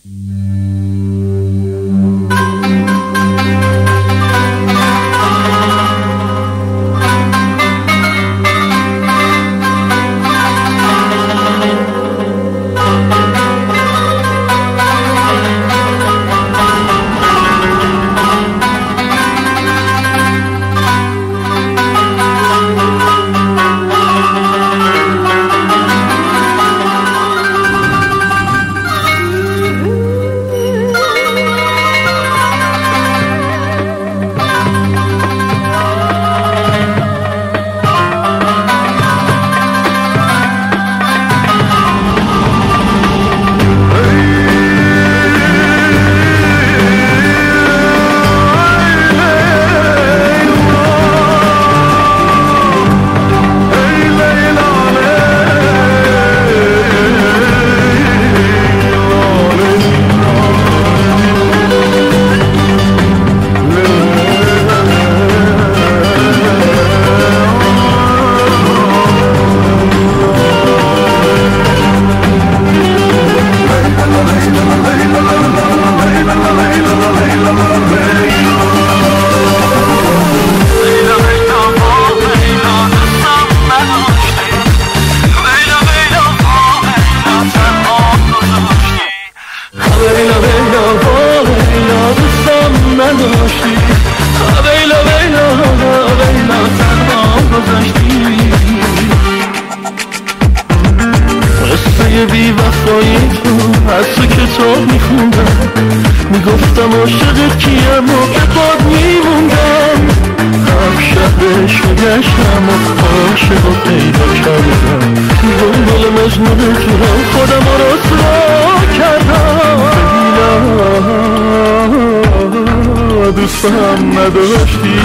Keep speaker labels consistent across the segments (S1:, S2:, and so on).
S1: دوستم نداشتی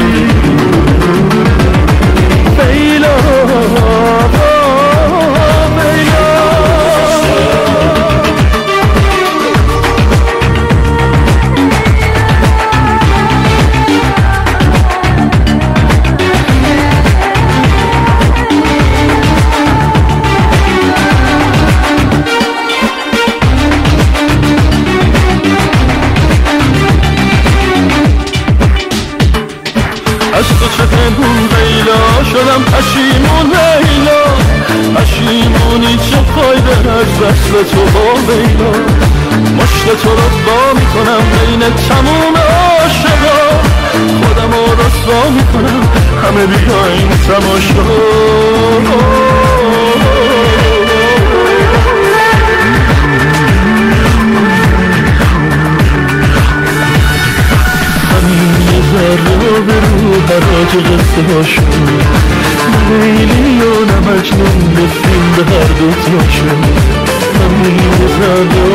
S1: لیلا از تو چه پنهون لیلا شدم پشیمون لیلا پشیمونی چه فایده از وصل تو با لیلا مشت تو رو با میکنم بین تموم عاشقا خودم رو رسوا میکنم همه بیاین تماشا ذره به رو حراج قصه هاشون لیلی و نه مجنون گفتیم به هر دوتاشون همین ذره